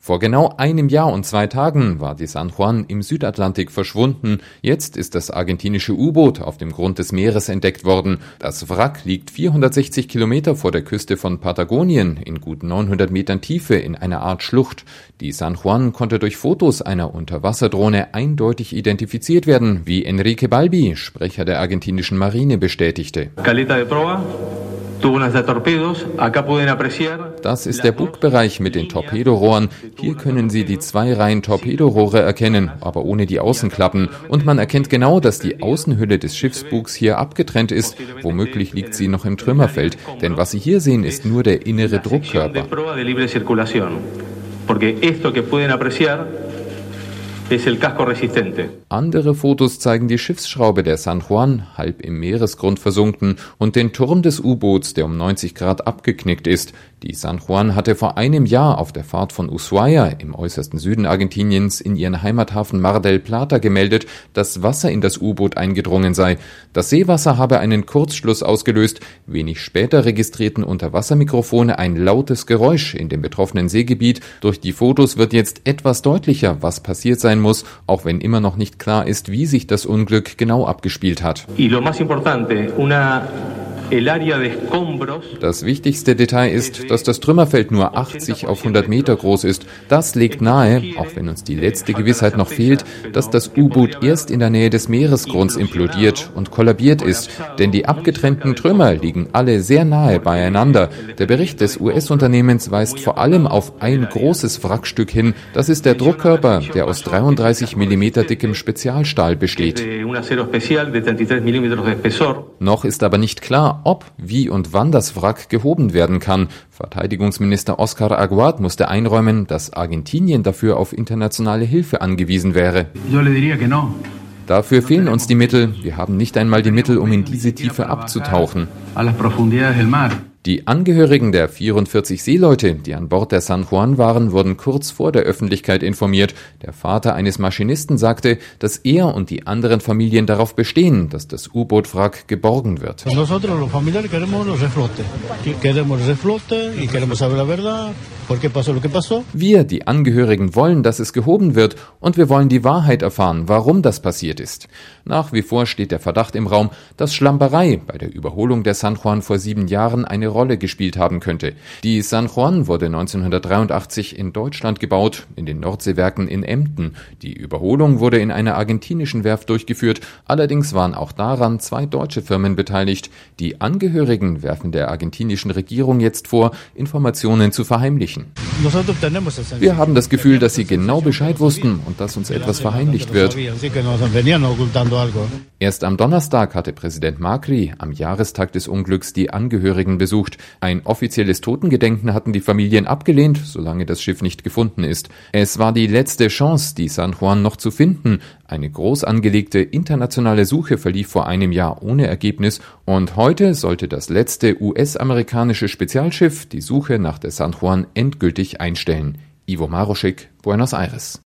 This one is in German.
Vor genau einem Jahr und 2 Tagen war die San Juan im Südatlantik verschwunden. Jetzt ist das argentinische U-Boot auf dem Grund des Meeres entdeckt worden. Das Wrack liegt 460 Kilometer vor der Küste von Patagonien in gut 900 Metern Tiefe in einer Art Schlucht. Die San Juan konnte durch Fotos einer Unterwasserdrohne eindeutig identifiziert werden, wie Enrique Balbi, Sprecher der argentinischen Marine, bestätigte. Das ist der Bugbereich mit den Torpedorohren. Hier können Sie die 2 Reihen Torpedorohre erkennen, aber ohne die Außenklappen. Und man erkennt genau, dass die Außenhülle des Schiffsbugs hier abgetrennt ist. Womöglich liegt sie noch im Trümmerfeld, denn was Sie hier sehen, ist nur der innere Druckkörper. Andere Fotos zeigen die Schiffsschraube der San Juan, halb im Meeresgrund versunken, und den Turm des U-Boots, der um 90 Grad abgeknickt ist. Die San Juan hatte vor einem Jahr auf der Fahrt von Ushuaia im äußersten Süden Argentiniens in ihren Heimathafen Mar del Plata gemeldet, dass Wasser in das U-Boot eingedrungen sei. Das Seewasser habe einen Kurzschluss ausgelöst. Wenig später registrierten Unterwassermikrofone ein lautes Geräusch in dem betroffenen Seegebiet. Durch die Fotos wird jetzt etwas deutlicher, was passiert sein muss, auch wenn immer noch nicht klar ist, wie sich das Unglück genau abgespielt hat. Das wichtigste Detail ist, dass das Trümmerfeld nur 80 auf 100 Meter groß ist. Das legt nahe, auch wenn uns die letzte Gewissheit noch fehlt, dass das U-Boot erst in der Nähe des Meeresgrunds implodiert und kollabiert ist. Denn die abgetrennten Trümmer liegen alle sehr nahe beieinander. Der Bericht des US-Unternehmens weist vor allem auf ein großes Wrackstück hin. Das ist der Druckkörper, der aus 33 mm dickem Spezialstahl besteht. Noch ist aber nicht klar, ob, wie und wann das Wrack gehoben werden kann. Verteidigungsminister Oscar Aguad musste einräumen, dass Argentinien dafür auf internationale Hilfe angewiesen wäre. Dafür fehlen uns die Mittel. Wir haben nicht einmal die Mittel, um in diese Tiefe abzutauchen. Die Angehörigen der 44 Seeleute, die an Bord der San Juan waren, wurden kurz vor der Öffentlichkeit informiert. Der Vater eines Maschinisten sagte, dass er und die anderen Familien darauf bestehen, dass das U-Boot-Wrack geborgen wird. Wir, die Angehörigen, wollen, dass es gehoben wird, und wir wollen die Wahrheit erfahren, warum das passiert ist. Nach wie vor steht der Verdacht im Raum, dass Schlamperei bei der Überholung der San Juan vor 7 Jahren eine Rolle gespielt haben könnte. Die San Juan wurde 1983 in Deutschland gebaut, in den Nordseewerken in Emden. Die Überholung wurde in einer argentinischen Werft durchgeführt, allerdings waren auch daran 2 deutsche Firmen beteiligt. Die Angehörigen werfen der argentinischen Regierung jetzt vor, Informationen zu verheimlichen. Wir haben das Gefühl, dass sie genau Bescheid wussten und dass uns etwas verheimlicht wird. Erst am Donnerstag hatte Präsident Macri am Jahrestag des Unglücks die Angehörigen besucht. Ein offizielles Totengedenken hatten die Familien abgelehnt, solange das Schiff nicht gefunden ist. Es war die letzte Chance, die San Juan noch zu finden. Eine groß angelegte internationale Suche verlief vor einem Jahr ohne Ergebnis, und heute sollte das letzte US-amerikanische Spezialschiff die Suche nach der San Juan endgültig einstellen. Ivo Maroschek, Buenos Aires.